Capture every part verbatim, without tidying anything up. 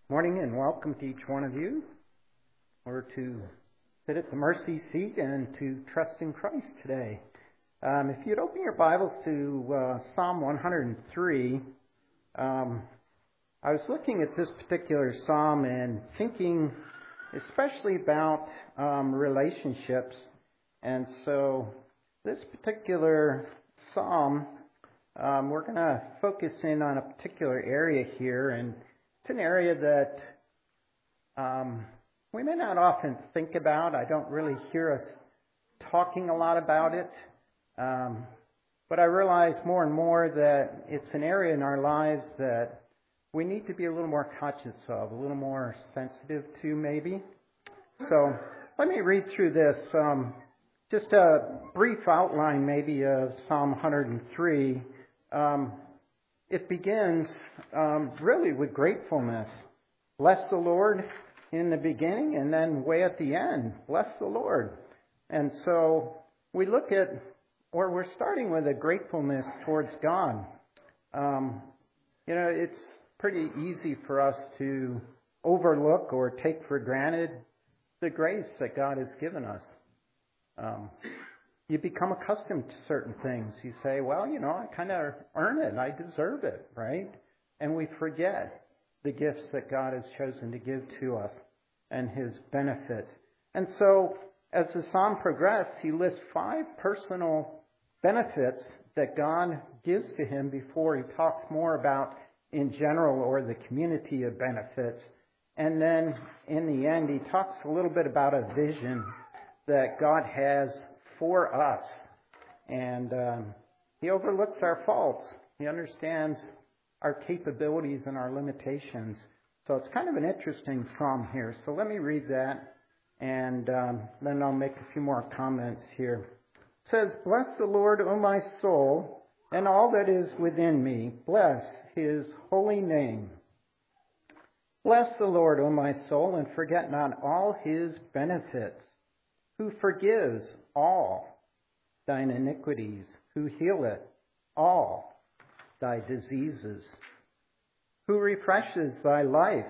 Morning and welcome to each one of you. We're to sit at the mercy seat and to trust in Christ today. Um, if you'd open your Bibles to uh, Psalm one hundred three, um, I was looking at this particular psalm and thinking especially about um, relationships. And so this particular psalm, um, we're going to focus in on a particular area here, and it's an area that um, we may not often think about. I don't really hear us talking a lot about it. Um, but I realize more and more that it's an area in our lives that we need to be a little more conscious of, a little more sensitive to maybe. So let me read through this. Um, just a brief outline maybe of Psalm one hundred three. Um, It begins um, really with gratefulness. Bless the Lord in the beginning, and then way at the end, bless the Lord. And so we look at, or we're starting with a gratefulness towards God. Um, you know, it's pretty easy for us to overlook or take for granted the grace that God has given us. Um, You become accustomed to certain things. You say, well, you know, I kind of earn it. I deserve it, right? And we forget the gifts that God has chosen to give to us and His benefits. And so, as the psalm progresses, he lists five personal benefits that God gives to him before he talks more about in general or the community of benefits. And then, in the end, he talks a little bit about a vision that God has for us. And um, he overlooks our faults. He understands our capabilities and our limitations. So it's kind of an interesting psalm here. So let me read that, and um, then I'll make a few more comments here. It says, "Bless the Lord, O my soul, and all that is within me. Bless His holy name. Bless the Lord, O my soul, and forget not all His benefits, who forgives all thine iniquities, who healeth all thy diseases, who refreshes thy life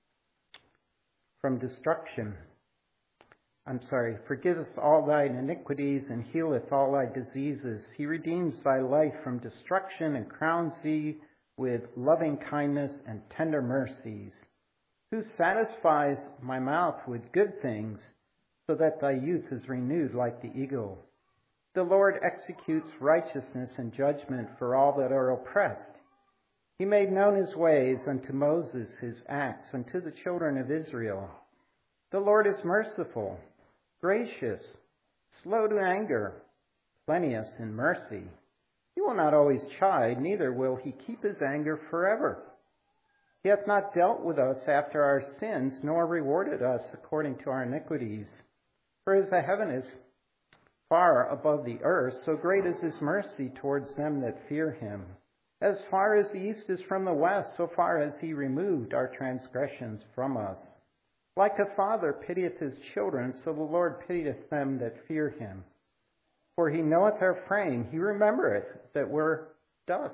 from destruction. I'm sorry, forgiveth all thine iniquities and healeth all thy diseases. He redeems thy life from destruction and crowns thee with loving kindness and tender mercies, who satisfies my mouth with good things, so that thy youth is renewed like the eagle. The Lord executes righteousness and judgment for all that are oppressed. He made known his ways unto Moses, his acts unto the children of Israel. The Lord is merciful, gracious, slow to anger, plenteous in mercy. He will not always chide, neither will he keep his anger forever. He hath not dealt with us after our sins, nor rewarded us according to our iniquities. For as the heaven is far above the earth, so great is his mercy towards them that fear him. As far as the east is from the west, so far has he removed our transgressions from us. Like a father pitieth his children, so the Lord pitieth them that fear him. For he knoweth our frame, he remembereth that we're dust.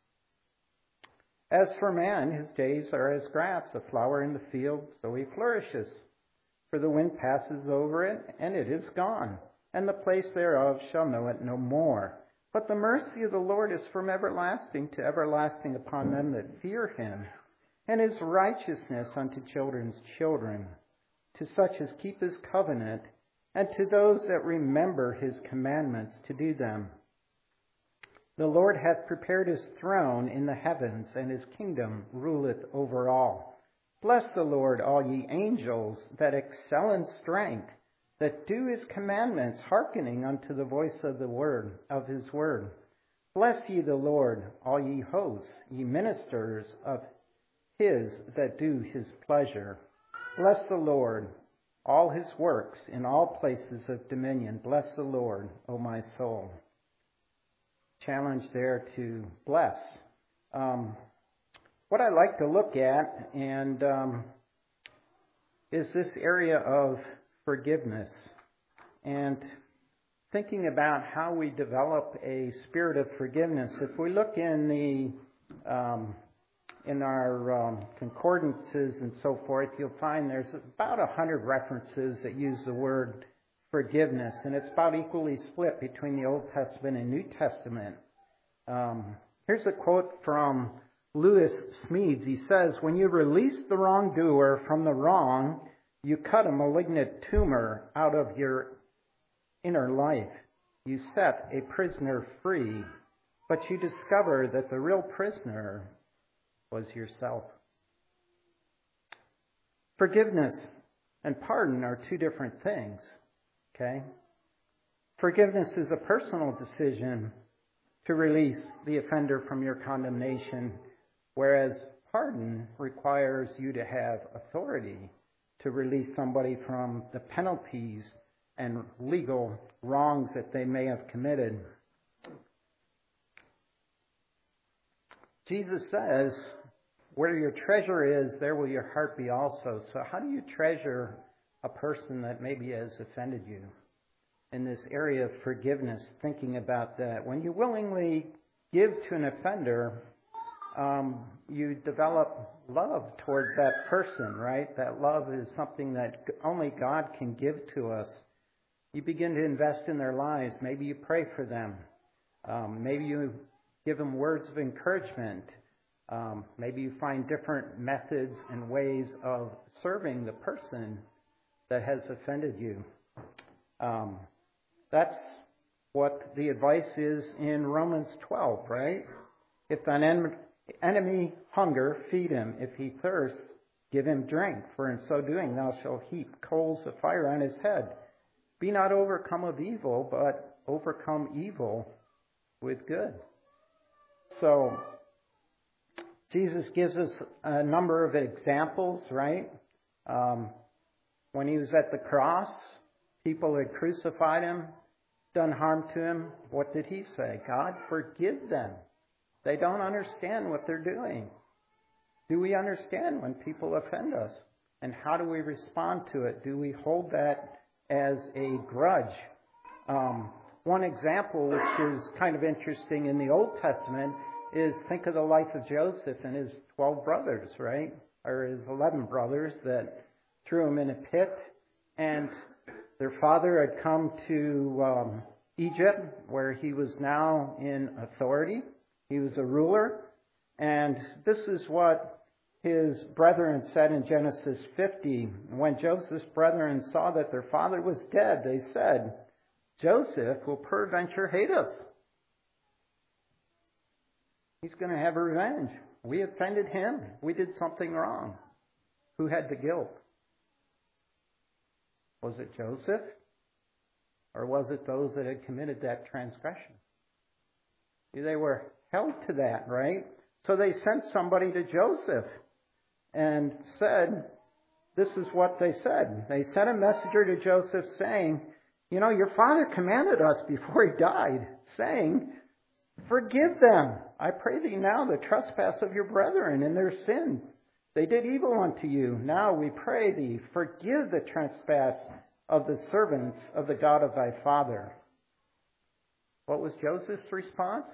As for man, his days are as grass, a flower in the field, so he flourishes. For the wind passes over it, and it is gone, and the place thereof shall know it no more. But the mercy of the Lord is from everlasting to everlasting upon them that fear him, and his righteousness unto children's children, to such as keep his covenant, and to those that remember his commandments to do them. The Lord hath prepared his throne in the heavens, and his kingdom ruleth over all. Bless the Lord, all ye angels that excel in strength, that do his commandments, hearkening unto the voice of the word of his word. Bless ye the Lord, all ye hosts, ye ministers of his that do his pleasure. Bless the Lord, all his works in all places of dominion. Bless the Lord, O my soul." Challenge there to bless. Um, what I like to look at and um, is this area of forgiveness and thinking about how we develop a spirit of forgiveness. If we look in the um, in our um, concordances and so forth, you'll find there's about a hundred references that use the word forgiveness, and it's about equally split between the Old Testament and New Testament. Um, here's a quote from Lewis Smedes. He says, "When you release the wrongdoer from the wrong, you cut a malignant tumor out of your inner life. You set a prisoner free, but you discover that the real prisoner was yourself." Forgiveness and pardon are two different things, okay? Forgiveness is a personal decision to release the offender from your condemnation, whereas pardon requires you to have authority to release somebody from the penalties and legal wrongs that they may have committed. Jesus says, "Where your treasure is, there will your heart be also." So how do you treasure a person that maybe has offended you? In this area of forgiveness, thinking about that. When you willingly give to an offender, um, you develop love towards that person, right? That love is something that only God can give to us. You begin to invest in their lives. Maybe you pray for them. Um, maybe you give them words of encouragement. Um, maybe you find different methods and ways of serving the person that has offended you. Um, that's what the advice is in Romans twelve, right? If an en- enemy hunger, feed him. If he thirsts, give him drink. For in so doing thou shalt heap coals of fire on his head. Be not overcome of evil, but overcome evil with good. So, Jesus gives us a number of examples, right? Um, when he was at the cross, people had crucified him, done harm to him. What did he say? "God, forgive them. They don't understand what they're doing." Do we understand when people offend us? And how do we respond to it? Do we hold that as a grudge? Um, one example, which is kind of interesting in the Old Testament, is think of the life of Joseph and his twelve brothers, right? Or his eleven brothers that threw him in a pit. And their father had come to um, Egypt, where he was now in authority. He was a ruler. And this is what his brethren said in Genesis fifty. When Joseph's brethren saw that their father was dead, they said, "Joseph will peradventure hate us. He's going to have revenge. We offended him. We did something wrong." Who had the guilt? Was it Joseph? Or was it those that had committed that transgression? They were held to that, right? So they sent somebody to Joseph and said, this is what they said. They sent a messenger to Joseph saying, "You know, your father commanded us before he died, saying, 'Forgive them, I pray thee now, the trespass of your brethren and their sin. They did evil unto you. Now we pray thee, forgive the trespass of the servants of the God of thy father.'" What was Joseph's response?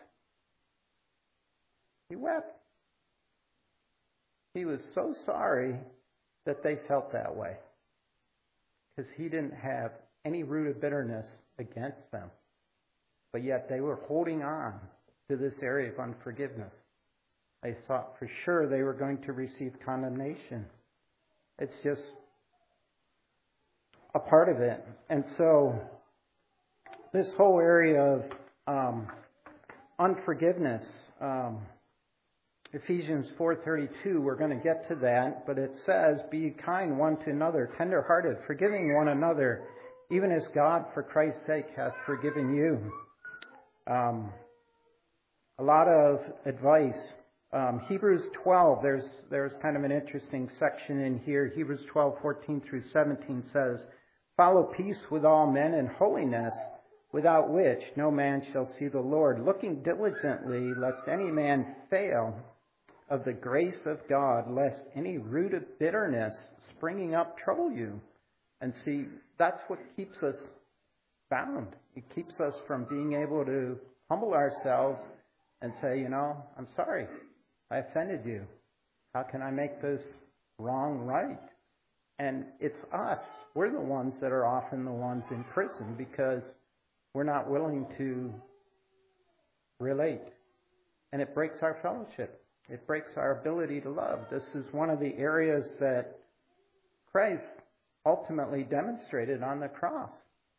He wept. He was so sorry that they felt that way, because he didn't have any root of bitterness against them. But yet they were holding on to this area of unforgiveness. They thought for sure they were going to receive condemnation. It's just a part of it. And so this whole area of um, unforgiveness, um, Ephesians four thirty-two, we're going to get to that, but it says, "Be kind one to another, tender-hearted, forgiving one another, even as God for Christ's sake hath forgiven you." Um, a lot of advice. Um, Hebrews twelve, there's there's kind of an interesting section in here. Hebrews twelve, fourteen through seventeen says, "Follow peace with all men and holiness, without which no man shall see the Lord, looking diligently, lest any man fail of the grace of God, lest any root of bitterness springing up trouble you." And see, that's what keeps us bound. It keeps us from being able to humble ourselves and say, you know, "I'm sorry, I offended you." How can I make this wrong right? And it's us. We're the ones that are often the ones in prison because we're not willing to relate. And it breaks our fellowship. It breaks our ability to love. This is one of the areas that Christ ultimately demonstrated on the cross.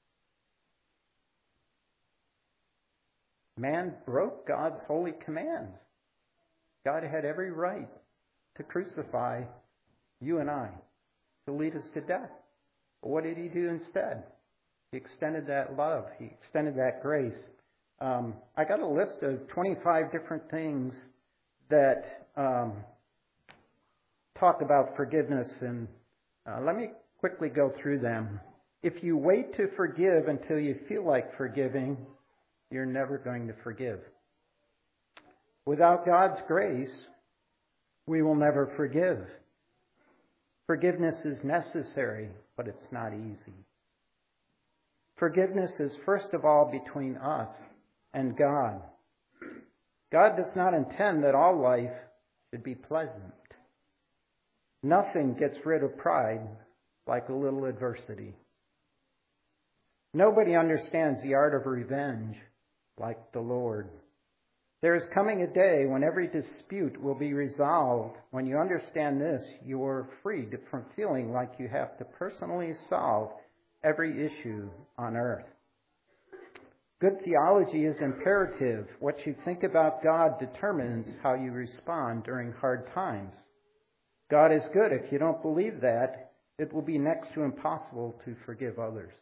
Man broke God's holy commands. God had every right to crucify you and I, to lead us to death. But what did he do instead? He extended that love. He extended that grace. Um, I got a list of twenty-five different things that um, talk about forgiveness, and uh, let me quickly go through them. If you wait to forgive until you feel like forgiving, you're never going to forgive. Without God's grace, we will never forgive. Forgiveness is necessary, but it's not easy. Forgiveness is first of all between us and God. God does not intend that all life should be pleasant. Nothing gets rid of pride like a little adversity. Nobody understands the art of revenge like the Lord. There is coming a day when every dispute will be resolved. When you understand this, you are freed from feeling like you have to personally solve every issue on earth. Good theology is imperative. What you think about God determines how you respond during hard times. God is good. If you don't believe that, it will be next to impossible to forgive others.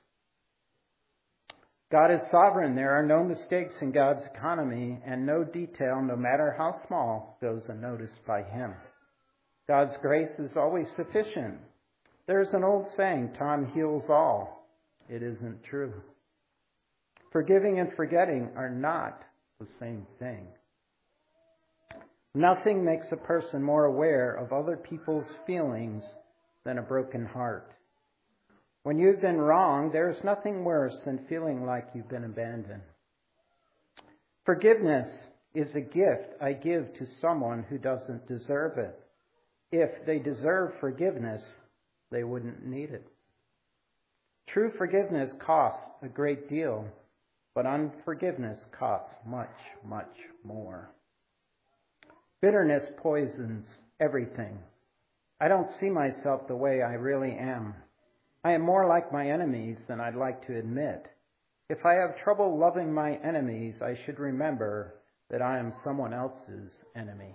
God is sovereign. There are no mistakes in God's economy, and no detail, no matter how small, goes unnoticed by him. God's grace is always sufficient. There's an old saying, time heals all. It isn't true. Forgiving and forgetting are not the same thing. Nothing makes a person more aware of other people's feelings than a broken heart. When you've been wronged, there is nothing worse than feeling like you've been abandoned. Forgiveness is a gift I give to someone who doesn't deserve it. If they deserve forgiveness, they wouldn't need it. True forgiveness costs a great deal, but unforgiveness costs much, much more. Bitterness poisons everything. I don't see myself the way I really am. I am more like my enemies than I'd like to admit. If I have trouble loving my enemies, I should remember that I am someone else's enemy.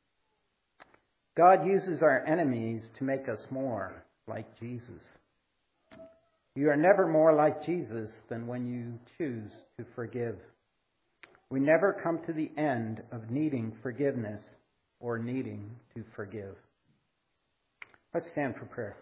God uses our enemies to make us more like Jesus. You are never more like Jesus than when you choose to forgive. We never come to the end of needing forgiveness or needing to forgive. Let's stand for prayer.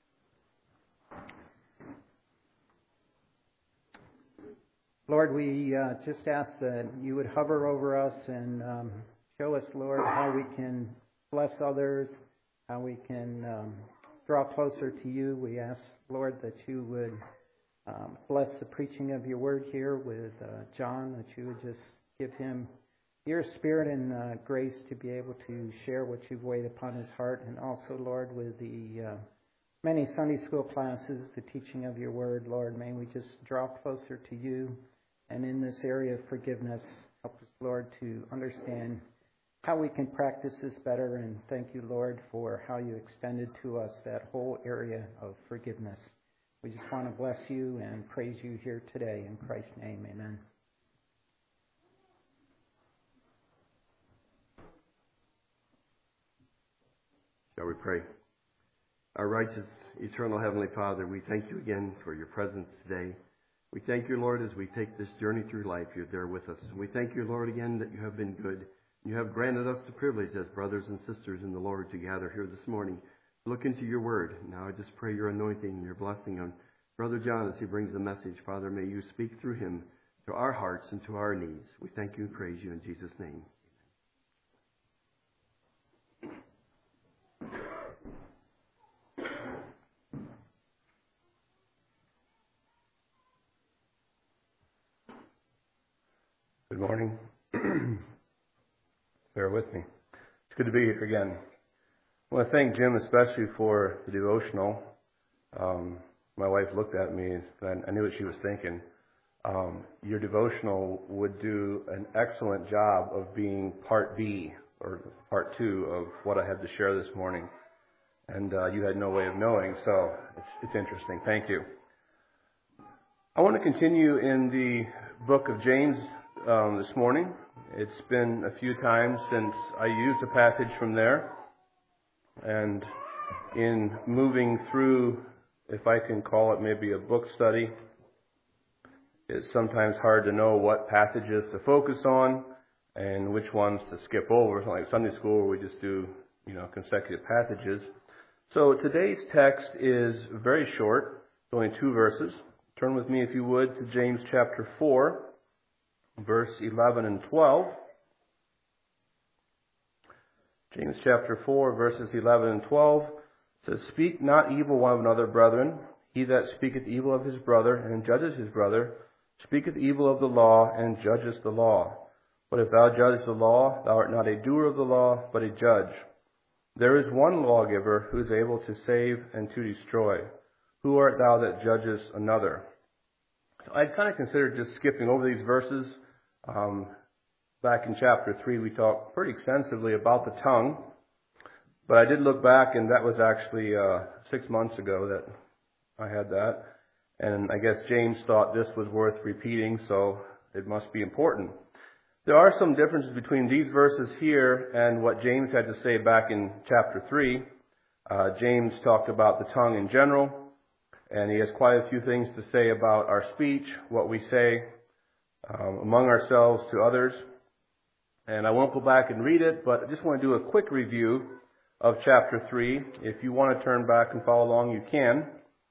Lord, we uh, just ask that you would hover over us and um, show us, Lord, how we can bless others, how we can um, draw closer to you. We ask, Lord, that you would um, bless the preaching of your word here with uh, John, that you would just give him your spirit and uh, grace to be able to share what you've weighed upon his heart. And also, Lord, with the uh, many Sunday school classes, the teaching of your word, Lord, may we just draw closer to you. And in this area of forgiveness, help us, Lord, to understand how we can practice this better. And thank you, Lord, for how you extended to us that whole area of forgiveness. We just want to bless you and praise you here today. In Christ's name, amen. Shall we pray? Our righteous, eternal Heavenly Father, we thank you again for your presence today. We thank you, Lord, as we take this journey through life, you're there with us. We thank you, Lord, again that you have been good. You have granted us the privilege as brothers and sisters in the Lord to gather here this morning. Look into your word. Now I just pray your anointing and your blessing on Brother John as he brings the message. Father, may you speak through him to our hearts and to our needs. We thank you and praise you in Jesus' name. Good morning. Bear with me. It's good to be here again. I want to thank Jim especially for the devotional. Um, my wife looked at me and I knew what she was thinking. Um, your devotional would do an excellent job of being part B or part two of what I had to share this morning. And uh, you had no way of knowing, so it's, it's interesting. Thank you. I want to continue in the book of James um, this morning. It's been a few times since I used a passage from there. And in moving through, if I can call it maybe a book study, it's sometimes hard to know what passages to focus on and which ones to skip over. It's not like Sunday school where we just do, you know, consecutive passages. So today's text is very short. It's only two verses. Turn with me, if you would, to James chapter four, verse eleven and twelve. James chapter four, verses eleven and twelve says, "Speak not evil one of another, brethren. He that speaketh evil of his brother and judges his brother, speaketh evil of the law and judgeth the law. But if thou judgest the law, thou art not a doer of the law, but a judge. There is one lawgiver who is able to save and to destroy. Who art thou that judgest another?" So I'd kind of considered just skipping over these verses. Um, back in chapter three, we talked pretty extensively about the tongue. But I did look back, and that was actually uh, six months ago that I had that. And I guess James thought this was worth repeating, so it must be important. There are some differences between these verses here and what James had to say back in chapter three. Uh, James talked about the tongue in general, and he has quite a few things to say about our speech, what we say um, among ourselves to others. And I won't go back and read it, but I just want to do a quick review of chapter three. If you want to turn back and follow along, you can.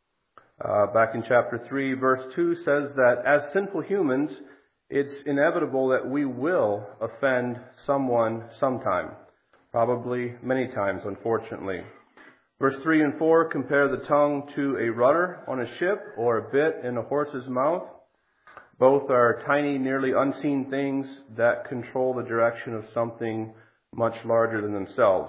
Uh, back in chapter three, verse two says that as sinful humans, it's inevitable that we will offend someone sometime. Probably many times, unfortunately. Verse three and four compare the tongue to a rudder on a ship or a bit in a horse's mouth. Both are tiny, nearly unseen things that control the direction of something much larger than themselves.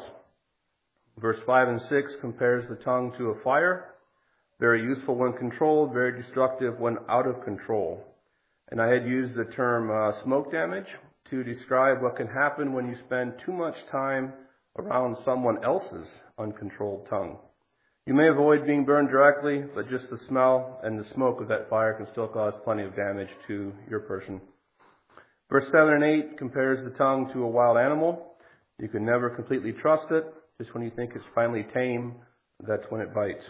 Verse five and six compares the tongue to a fire. Very useful when controlled, very destructive when out of control. And I had used the term uh, smoke damage to describe what can happen when you spend too much time around someone else's uncontrolled tongue. You may avoid being burned directly, but just the smell and the smoke of that fire can still cause plenty of damage to your person. Verse seven and eight compares the tongue to a wild animal. You can never completely trust it. Just when you think it's finally tame, that's when it bites.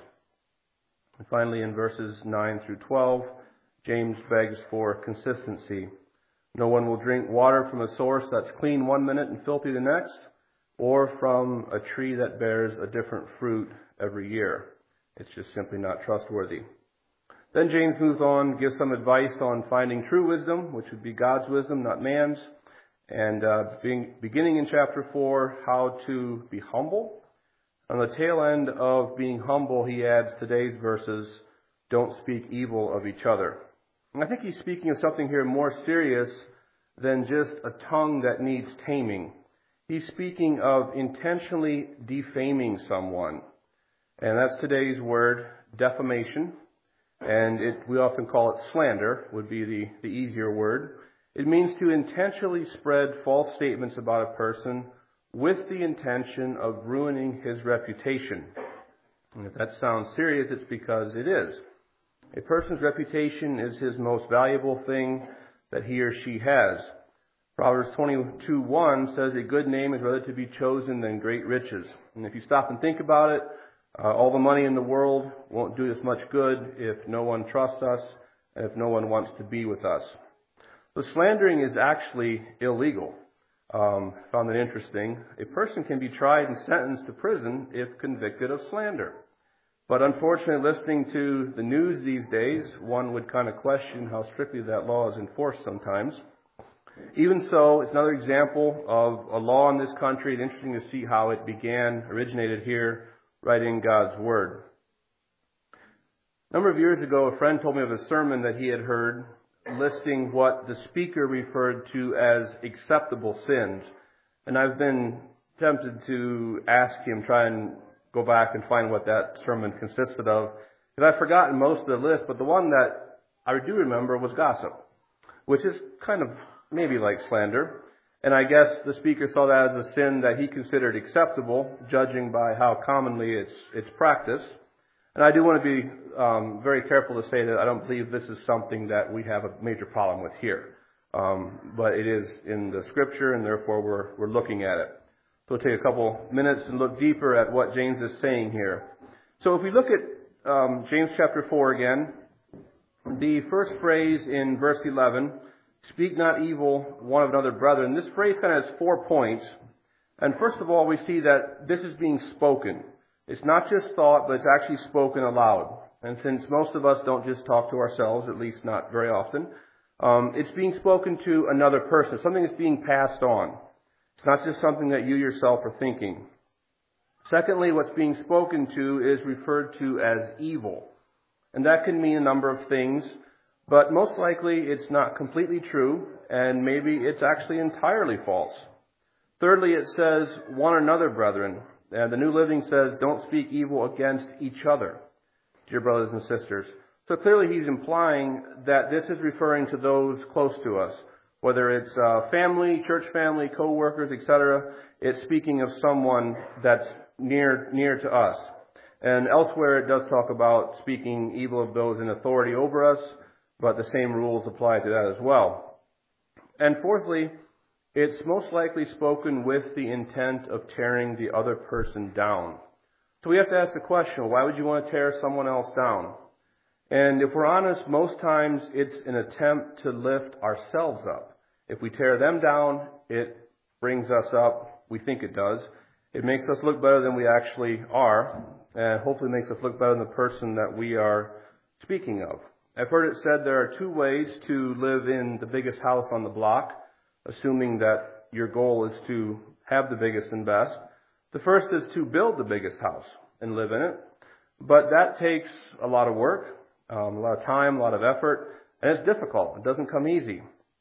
And finally, in verses nine through twelve, James begs for consistency. No one will drink water from a source that's clean one minute and filthy the next, or from a tree that bears a different fruit every year. It's just simply not trustworthy. Then James moves on, gives some advice on finding true wisdom, which would be God's wisdom, not man's. And uh, being, beginning in chapter four, how to be humble. On the tail end of being humble, he adds today's verses, don't speak evil of each other. And I think he's speaking of something here more serious than just a tongue that needs taming. He's speaking of intentionally defaming someone. And that's today's word, defamation. And it, we often call it slander, would be the, the easier word. It means to intentionally spread false statements about a person with the intention of ruining his reputation. And if that sounds serious, it's because it is. A person's reputation is his most valuable thing that he or she has. Proverbs twenty-two one says, a good name is rather to be chosen than great riches. And if you stop and think about it, uh, all the money in the world won't do us much good if no one trusts us and if no one wants to be with us. So slandering is actually illegal. Um, found it interesting. A person can be tried and sentenced to prison if convicted of slander. But unfortunately, listening to the news these days, one would kind of question how strictly that law is enforced sometimes. Even so, it's another example of a law in this country. It's interesting to see how it began, originated here, right in God's Word. A number of years ago, a friend told me of a sermon that he had heard listing what the speaker referred to as acceptable sins. And I've been tempted to ask him, try and go back and find what that sermon consisted of, because I've forgotten most of the list, but the one that I do remember was gossip, which is kind of maybe like slander. And I guess the speaker saw that as a sin that he considered acceptable, judging by how commonly it's it's practiced. And I do want to be um, very careful to say that I don't believe this is something that we have a major problem with here. Um, but it is in the Scripture, and therefore we're we're looking at it. So we'll take a couple minutes and look deeper at what James is saying here. So if we look at um, James chapter four again, the first phrase in verse eleven, speak not evil one of another, brethren. This phrase kind of has four points. And first of all, we see that this is being spoken. It's not just thought, but it's actually spoken aloud. And since most of us don't just talk to ourselves, at least not very often, um, it's being spoken to another person. Something that's being passed on. It's not just something that you yourself are thinking. Secondly, what's being spoken to is referred to as evil. And that can mean a number of things. But most likely it's not completely true, and maybe it's actually entirely false. Thirdly, it says, one another, brethren. And the New Living says, don't speak evil against each other, dear brothers and sisters. So clearly he's implying that this is referring to those close to us. Whether it's uh, family, church family, co-workers, et cetera, it's speaking of someone that's near near to us. And elsewhere it does talk about speaking evil of those in authority over us, but the same rules apply to that as well. And fourthly, it's most likely spoken with the intent of tearing the other person down. So we have to ask the question, why would you want to tear someone else down? And if we're honest, most times it's an attempt to lift ourselves up. If we tear them down, it brings us up. We think it does. It makes us look better than we actually are, and hopefully makes us look better than the person that we are speaking of. I've heard it said there are two ways to live in the biggest house on the block, assuming that your goal is to have the biggest and best. The first is to build the biggest house and live in it, but that takes a lot of work, um, a lot of time, a lot of effort, and it's difficult. It doesn't come easy.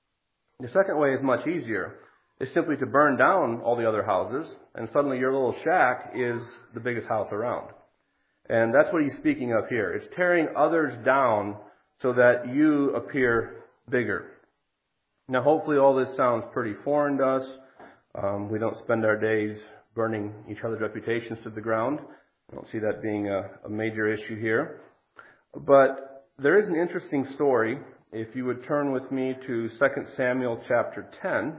The second way is much easier. It's simply to burn down all the other houses, and suddenly your little shack is the biggest house around. And that's what he's speaking of here. It's tearing others down so that you appear bigger. Now, hopefully all this sounds pretty foreign to us. Um, we don't spend our days burning each other's reputations to the ground. I don't see that being a, a major issue here. But there is an interesting story. If you would turn with me to Second Samuel chapter ten.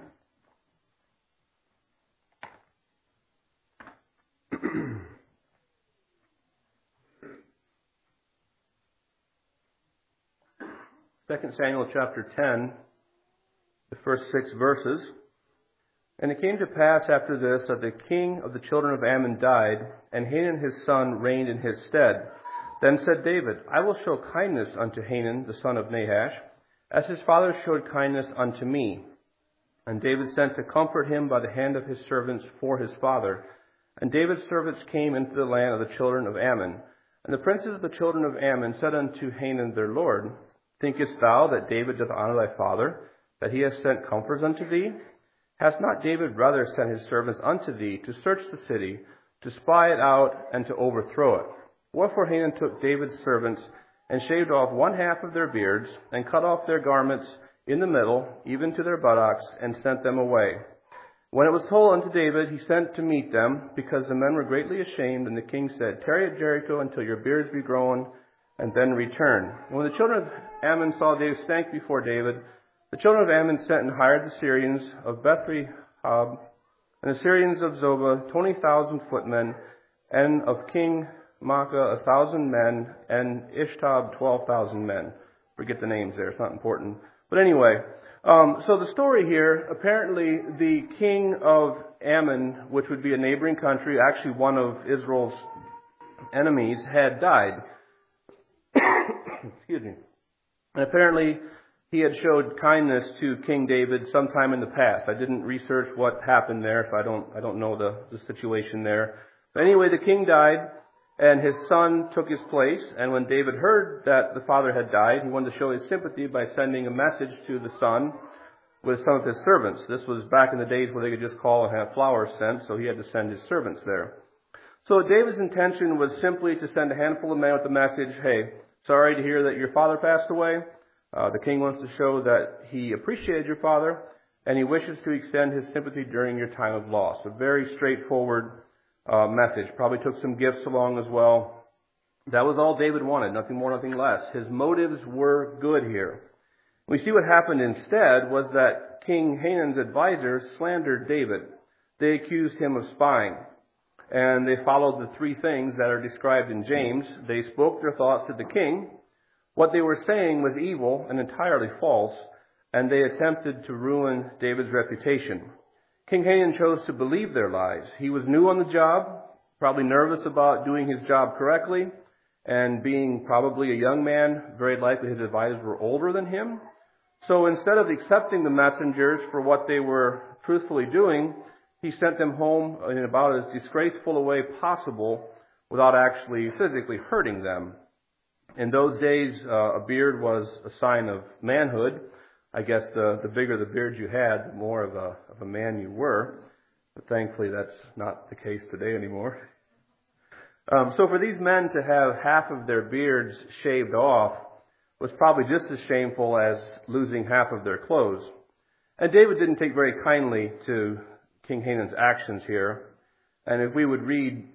Second Samuel chapter ten, the first six verses. And it came to pass after this that the king of the children of Ammon died, and Hanun his son reigned in his stead. Then said David, I will show kindness unto Hanun the son of Nahash, as his father showed kindness unto me. And David sent to comfort him by the hand of his servants for his father. And David's servants came into the land of the children of Ammon. And the princes of the children of Ammon said unto Hanun their lord, Thinkest thou that David doth honor thy father, that he has sent comforts unto thee? Hath not David rather sent his servants unto thee to search the city, to spy it out, and to overthrow it? Wherefore Hanun took David's servants, and shaved off one half of their beards, and cut off their garments in the middle, even to their buttocks, and sent them away. When it was told unto David, he sent to meet them, because the men were greatly ashamed, and the king said, Tarry at Jericho until your beards be grown, and then return. And when the children of Ammon saw David stank before David, the children of Ammon sent and hired the Syrians of Beth-rehob, and the Syrians of Zobah, twenty thousand footmen, and of King Maacah, a thousand men, and Ishtab, twelve thousand men. Forget the names there, it's not important. But anyway, um, so the story here, apparently the king of Ammon, which would be a neighboring country, actually one of Israel's enemies, had died. Excuse me. And apparently he had showed kindness to King David sometime in the past. I didn't research what happened there, so I don't I don't know the, the situation there. But anyway, the king died, and his son took his place. And when David heard that the father had died, he wanted to show his sympathy by sending a message to the son. with some of his servants. This was back in the days where they could just call and have flowers sent, so he had to send his servants there. So David's intention was simply to send a handful of men with the message, hey, sorry to hear that your father passed away. Uh, the king wants to show that he appreciated your father, and he wishes to extend his sympathy during your time of loss. A very straightforward uh, message. Probably took some gifts along as well. That was all David wanted, nothing more, nothing less. His motives were good here. We see what happened instead was that King Hanan's advisors slandered David. They accused him of spying. And they followed the three things that are described in James. They spoke their thoughts to the king. What they were saying was evil and entirely false, and they attempted to ruin David's reputation. King Hanan chose to believe their lies. He was new on the job, probably nervous about doing his job correctly, and being probably a young man, very likely his advisors were older than him. So instead of accepting the messengers for what they were truthfully doing, he sent them home in about as disgraceful a way possible without actually physically hurting them. In those days, uh, a beard was a sign of manhood. I guess the, the bigger the beard you had, the more of a, of a man you were. But thankfully, that's not the case today anymore. Um, so for these men to have half of their beards shaved off was probably just as shameful as losing half of their clothes. And David didn't take very kindly to King Hanan's actions here. And if we would read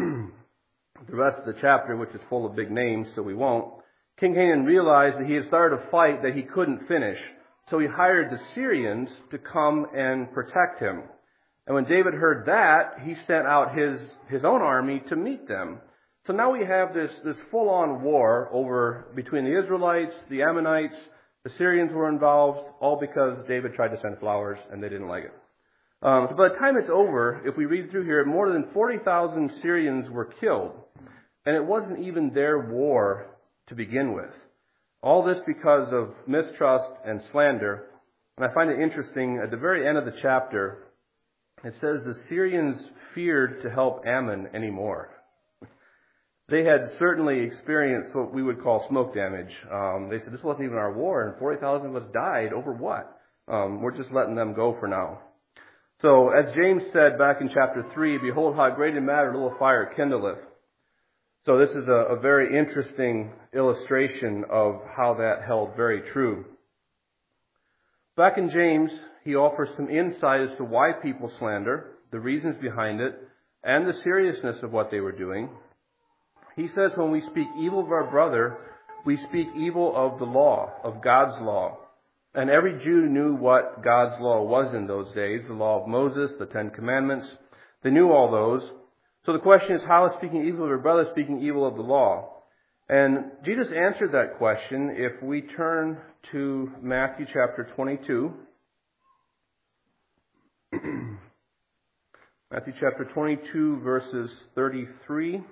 the rest of the chapter, which is full of big names, so we won't, King Hanan realized that he had started a fight that he couldn't finish. So he hired the Syrians to come and protect him. And when David heard that, he sent out his, his own army to meet them. So now we have this, this full-on war over between the Israelites, the Ammonites, the Syrians were involved, all because David tried to send flowers and they didn't like it. Um, so by the time it's over, if we read through here, more than forty thousand Syrians were killed. And it wasn't even their war to begin with. All this because of mistrust and slander. And I find it interesting, at the very end of the chapter, it says the Syrians feared to help Ammon anymore. They had certainly experienced what we would call smoke damage. Um, they said this wasn't even our war, and forty thousand of us died over what? Um, we're just letting them go for now. So, as James said back in chapter three, behold how great a matter a little fire kindleth. So this is a, a very interesting illustration of how that held very true. Back in James, he offers some insight as to why people slander, the reasons behind it, and the seriousness of what they were doing. He says when we speak evil of our brother, we speak evil of the law, of God's law. And every Jew knew what God's law was in those days, the law of Moses, the Ten Commandments. They knew all those. So the question is, how is speaking evil of your brother speaking evil of the law? And Jesus answered that question if we turn to Matthew chapter twenty-two. Matthew chapter twenty-two, verses thirty-three.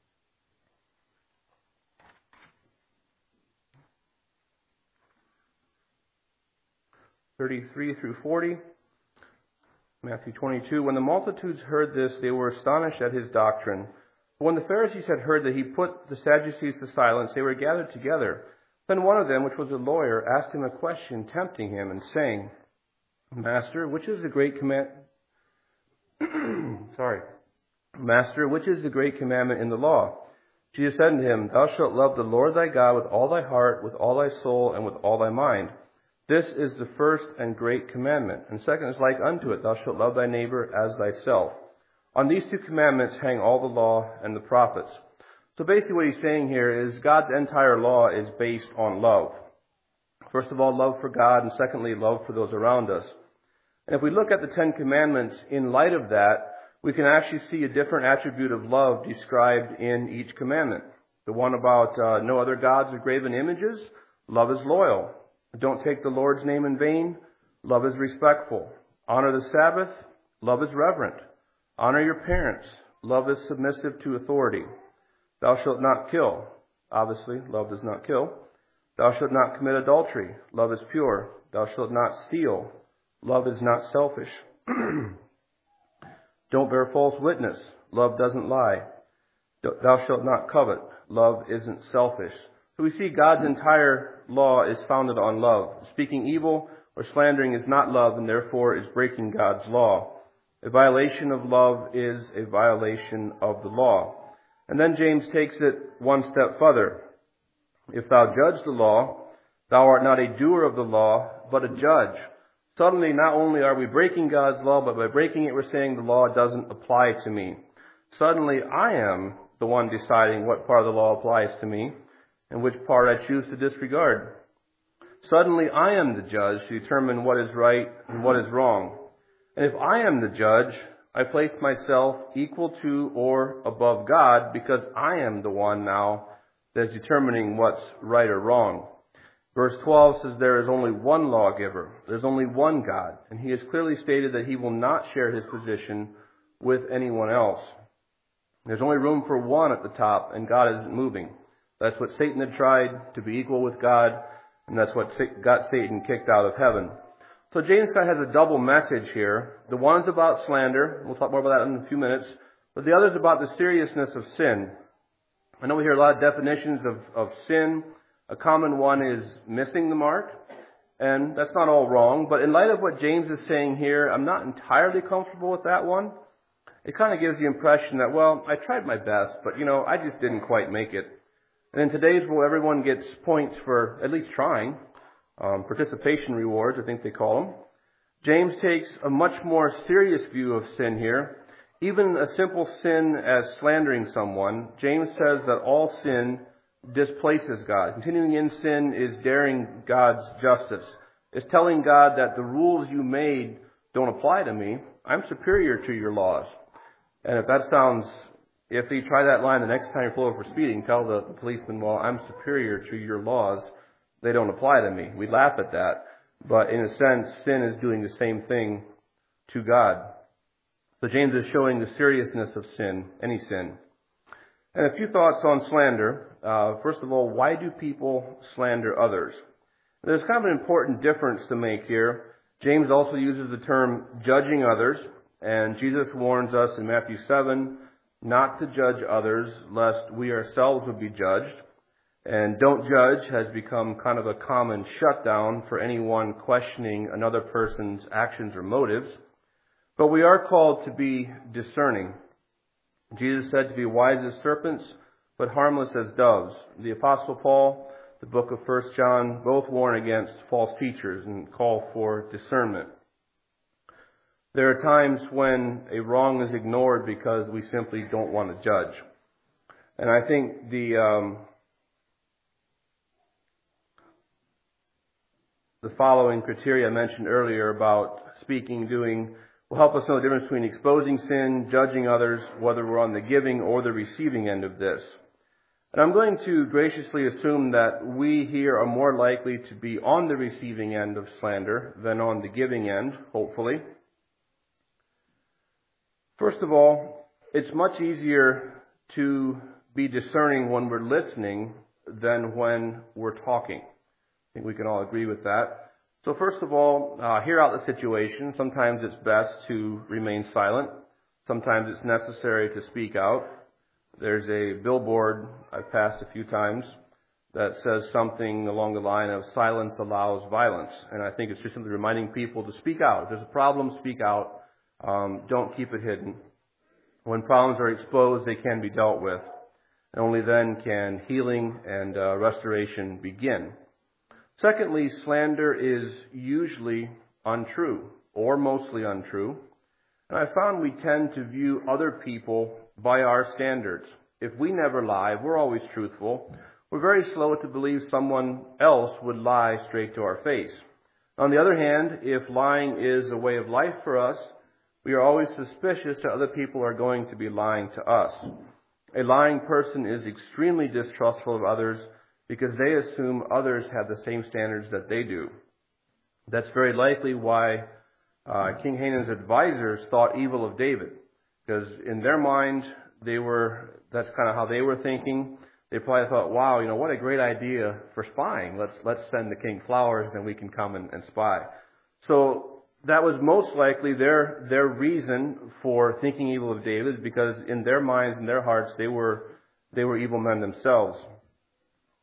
thirty-three through forty. Matthew twenty-two. When the multitudes heard this, they were astonished at his doctrine. But when the Pharisees had heard that he put the Sadducees to silence, they were gathered together. Then one of them, which was a lawyer, asked him a question, tempting him, and saying, Master, which is the great command? Sorry. Master, which is the great commandment in the law? Jesus said unto him, Thou shalt love the Lord thy God with all thy heart, with all thy soul, and with all thy mind. This is the first and great commandment. And second is like unto it, Thou shalt love thy neighbor as thyself. On these two commandments hang all the law and the prophets. So basically what he's saying here is God's entire law is based on love. First of all, love for God, and secondly, love for those around us. And if we look at the Ten Commandments in light of that, we can actually see a different attribute of love described in each commandment. The one about uh, no other gods or graven images, love is loyal. Don't take the Lord's name in vain, love is respectful. Honor the Sabbath, love is reverent. Honor your parents, love is submissive to authority. Thou shalt not kill. Obviously, love does not kill. Thou shalt not commit adultery. Love is pure. Thou shalt not steal. Love is not selfish. Don't bear false witness. Love doesn't lie. Thou shalt not covet. Love isn't selfish. So we see God's entire law is founded on love. Speaking evil or slandering is not love and therefore is breaking God's law. A violation of love is a violation of the law. And then James takes it one step further. If thou judge the law, thou art not a doer of the law, but a judge. Suddenly, not only are we breaking God's law, but by breaking it, we're saying the law doesn't apply to me. Suddenly, I am the one deciding what part of the law applies to me and which part I choose to disregard. Suddenly, I am the judge to determine what is right and what is wrong. And if I am the judge, I place myself equal to or above God because I am the one now that's determining what's right or wrong. Verse twelve says there is only one lawgiver. There's only one God. And he has clearly stated that he will not share his position with anyone else. There's only room for one at the top, and God isn't moving. That's what Satan had tried, to be equal with God, and that's what got Satan kicked out of heaven. So James kind of has a double message here. The one's about slander. We'll talk more about that in a few minutes. But the other's about the seriousness of sin. I know we hear a lot of definitions of, of sin. A common one is missing the mark. And that's not all wrong. But in light of what James is saying here, I'm not entirely comfortable with that one. It kind of gives the impression that, well, I tried my best, but, you know, I just didn't quite make it. And in today's world, everyone gets points for at least trying. Um, participation rewards, I think they call them. James takes a much more serious view of sin here. Even a simple sin as slandering someone, James says that all sin displaces God. Continuing in sin is daring God's justice. It's telling God that the rules you made don't apply to me. I'm superior to your laws. And if that sounds, if you try that line the next time you pull over for speeding, tell the, the policeman, well, I'm superior to your laws. They don't apply to me. We laugh at that. But in a sense, sin is doing the same thing to God. So James is showing the seriousness of sin, any sin. And a few thoughts on slander. Uh, first of all, why do people slander others? There's kind of an important difference to make here. James also uses the term judging others. And Jesus warns us in Matthew seven not to judge others, lest we ourselves would be judged. And don't judge has become kind of a common shutdown for anyone questioning another person's actions or motives. But we are called to be discerning. Jesus said to be wise as serpents, but harmless as doves. The Apostle Paul, the book of First John, both warn against false teachers and call for discernment. There are times when a wrong is ignored because we simply don't want to judge. And I think the um, the following criteria I mentioned earlier about speaking, doing, will help us know the difference between exposing sin, judging others, whether we're on the giving or the receiving end of this. And I'm going to graciously assume that we here are more likely to be on the receiving end of slander than on the giving end, hopefully. First of all, it's much easier to be discerning when we're listening than when we're talking. I think we can all agree with that. So first of all, uh, hear out the situation. Sometimes it's best to remain silent. Sometimes it's necessary to speak out. There's a billboard I've passed a few times that says something along the line of silence allows violence. And I think it's just simply reminding people to speak out. If there's a problem, speak out. Um, don't keep it hidden. When problems are exposed, they can be dealt with. And only then can healing and uh, restoration begin. Secondly, slander is usually untrue, or mostly untrue. And I found we tend to view other people by our standards. If we never lie, we're always truthful. We're very slow to believe someone else would lie straight to our face. On the other hand, if lying is a way of life for us, we are always suspicious that other people are going to be lying to us. A lying person is extremely distrustful of others because they assume others have the same standards that they do. That's very likely why uh, King Hanan's advisors thought evil of David, because in their mind, they were, that's kind of how they were thinking. They probably thought, wow, you know, what a great idea for spying. Let's, let's send the king flowers and we can come and, and spy. So that was most likely their, their reason for thinking evil of David, because in their minds and their hearts, they were, they were evil men themselves.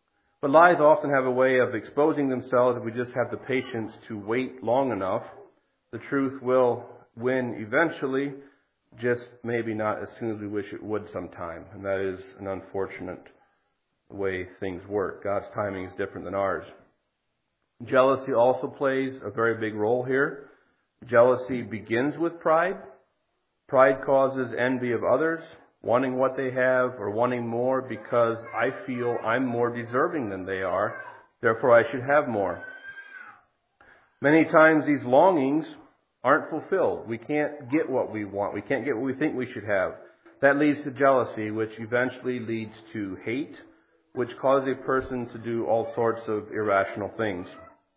But lies often have a way of exposing themselves if we just have the patience to wait long enough. The truth will win eventually, just maybe not as soon as we wish it would sometime. And that is an unfortunate way things work. God's timing is different than ours. Jealousy also plays a very big role here. Jealousy begins with pride. Pride causes envy of others, wanting what they have or wanting more because I feel I'm more deserving than they are, therefore I should have more. Many times these longings aren't fulfilled. We can't get what we want. We can't get what we think we should have. That leads to jealousy, which eventually leads to hate, which causes a person to do all sorts of irrational things.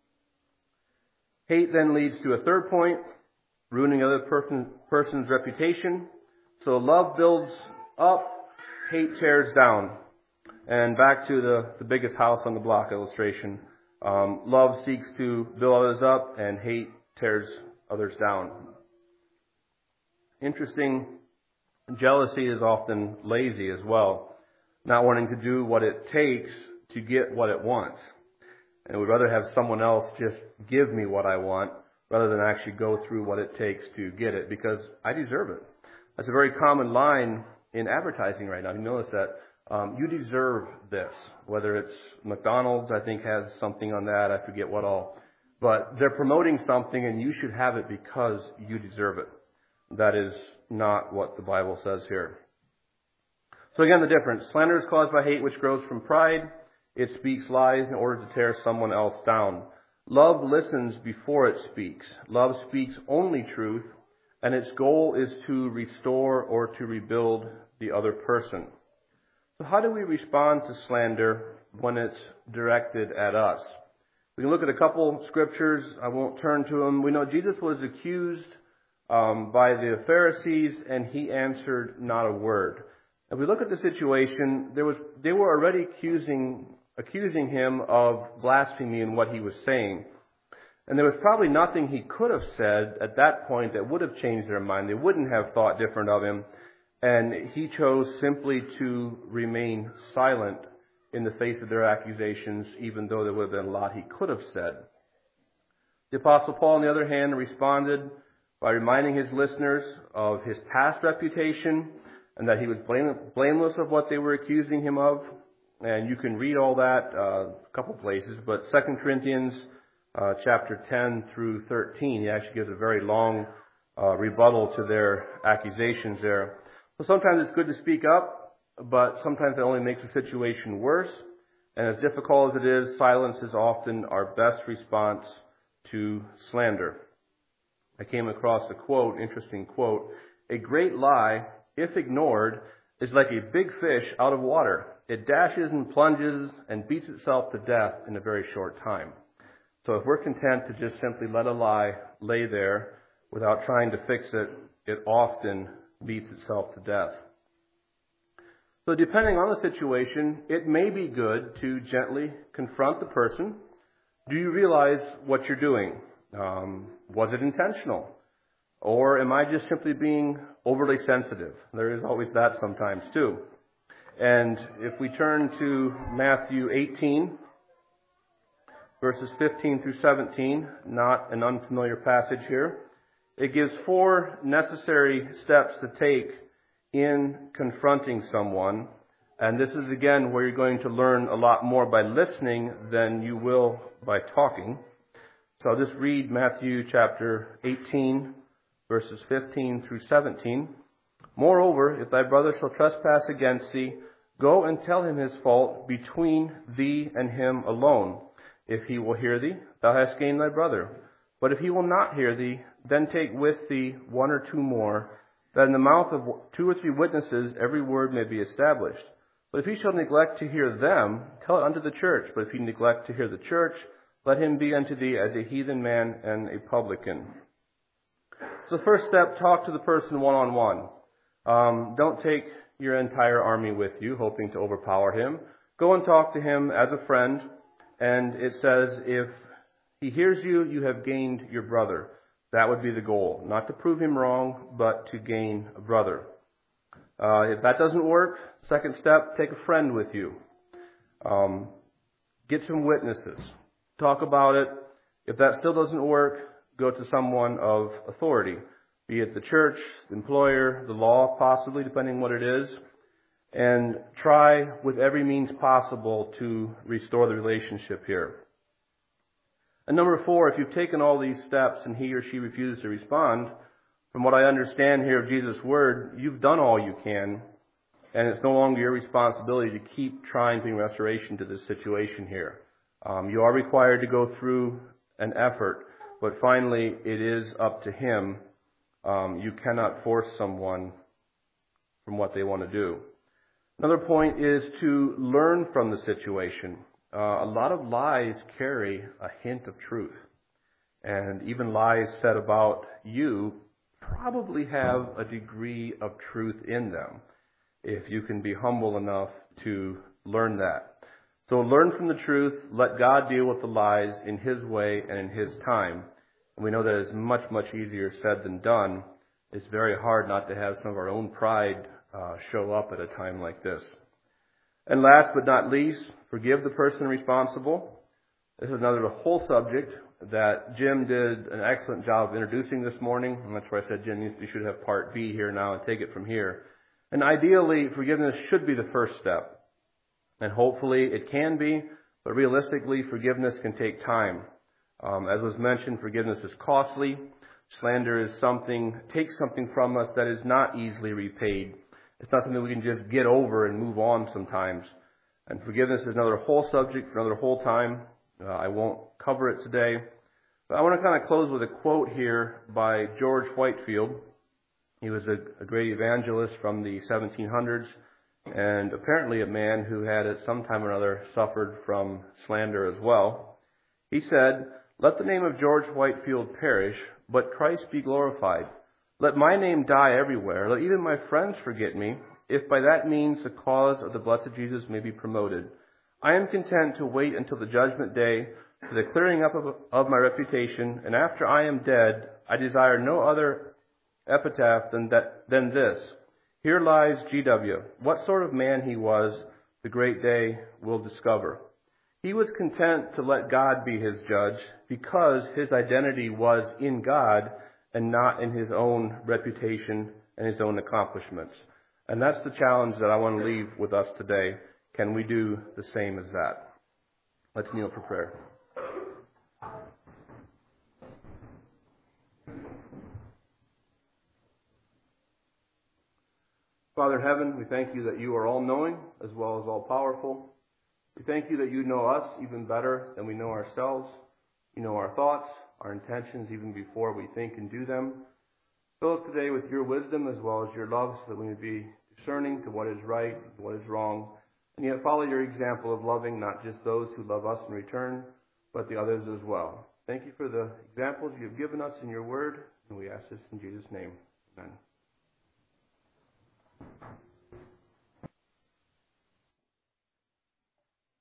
Hate then leads to a third point, ruining another person, person's reputation. So love builds up, hate tears down. And back to the, the biggest house on the block illustration. Um, love seeks to build others up, and hate tears others down. Interesting, jealousy is often lazy as well, not wanting to do what it takes to get what it wants. And we'd rather have someone else just give me what I want rather than actually go through what it takes to get it, because I deserve it. That's a very common line in advertising right now. You notice that um, you deserve this. Whether it's McDonald's, I think, has something on that. I forget what all. But they're promoting something and you should have it because you deserve it. That is not what the Bible says here. So again, the difference. Slander is caused by hate, which grows from pride. It speaks lies in order to tear someone else down. Love listens before it speaks. Love speaks only truth, and its goal is to restore or to rebuild the other person. So how do we respond to slander when it's directed at us? We can look at a couple scriptures. I won't turn to them. We know Jesus was accused um, by the Pharisees, and he answered not a word. If we look at the situation, there was they were already accusing accusing him of blasphemy in what he was saying. And there was probably nothing he could have said at that point that would have changed their mind. They wouldn't have thought different of him. And he chose simply to remain silent in the face of their accusations, even though there would have been a lot he could have said. The Apostle Paul, on the other hand, responded by reminding his listeners of his past reputation and that he was blameless of what they were accusing him of. And you can read all that uh, a couple places, but Second Corinthians uh, chapter ten through thirteen, he actually gives a very long uh, rebuttal to their accusations there. So sometimes it's good to speak up, but sometimes it only makes the situation worse. And as difficult as it is, silence is often our best response to slander. I came across a quote, interesting quote. A great lie, if ignored, is like a big fish out of water. It dashes and plunges and beats itself to death in a very short time. So if we're content to just simply let a lie lay there without trying to fix it, it often beats itself to death. So depending on the situation, it may be good to gently confront the person. Do you realize what you're doing? Um, was it intentional? Or am I just simply being overly sensitive? There is always that sometimes too. And if we turn to Matthew eighteen, verses fifteen through seventeen, not an unfamiliar passage here, it gives four necessary steps to take in confronting someone. And this is again where you're going to learn a lot more by listening than you will by talking. So I'll just read Matthew chapter eighteen, verses fifteen through seventeen. Moreover, if thy brother shall trespass against thee, go and tell him his fault between thee and him alone. If he will hear thee, thou hast gained thy brother. But if he will not hear thee, then take with thee one or two more, that in the mouth of two or three witnesses every word may be established. But if he shall neglect to hear them, tell it unto the church. But if he neglect to hear the church, let him be unto thee as a heathen man and a publican. So the first step, talk to the person one-on-one. Um, don't take your entire army with you, hoping to overpower him. Go and talk to him as a friend. And it says, if he hears you, you have gained your brother. That would be the goal. Not to prove him wrong, but to gain a brother. Uh, if that doesn't work, second step, take a friend with you. Um, get some witnesses. Talk about it. If that still doesn't work, go to someone of authority, be it the church, the employer, the law, possibly, depending on what it is, and try with every means possible to restore the relationship here. And number four, if you've taken all these steps and he or she refuses to respond, from what I understand here of Jesus' word, you've done all you can, and it's no longer your responsibility to keep trying to bring restoration to this situation here. Um, you are required to go through an effort, but finally it is up to him. Um, you cannot force someone from what they want to do. Another point is to learn from the situation. Uh, a lot of lies carry a hint of truth. And even lies said about you probably have a degree of truth in them, if you can be humble enough to learn that. So learn from the truth, let God deal with the lies in his way and in his time. And we know that is much, much easier said than done. It's very hard not to have some of our own pride uh, show up at a time like this. And last but not least, forgive the person responsible. This is another whole subject that Jim did an excellent job of introducing this morning. And that's why I said, Jim, you should have part B here now and take it from here. And ideally, forgiveness should be the first step. And hopefully it can be, but realistically, forgiveness can take time. Um, as was mentioned, forgiveness is costly. Slander is something, takes something from us that is not easily repaid. It's not something we can just get over and move on sometimes. And forgiveness is another whole subject for another whole time. Uh, I won't cover it today. But I want to kind of close with a quote here by George Whitefield. He was a, a great evangelist from the seventeen hundreds, and apparently a man who had at some time or another suffered from slander as well. He said, "Let the name of George Whitefield perish, but Christ be glorified. Let my name die everywhere. Let even my friends forget me, if by that means the cause of the blessed Jesus may be promoted. I am content to wait until the judgment day for the clearing up of, of my reputation, and after I am dead, I desire no other epitaph than that, than this. Here lies G W What sort of man he was, the great day will discover." He was content to let God be his judge because his identity was in God and not in his own reputation and his own accomplishments. And that's the challenge that I want to leave with us today. Can we do the same as that? Let's kneel for prayer. Father in heaven, we thank you that you are all-knowing as well as all-powerful. We thank you that you know us even better than we know ourselves. You know our thoughts, our intentions, even before we think and do them. Fill us today with your wisdom as well as your love so that we may be discerning to what is right and what is wrong, and yet follow your example of loving not just those who love us in return, but the others as well. Thank you for the examples you have given us in your word, and we ask this in Jesus' name. Amen.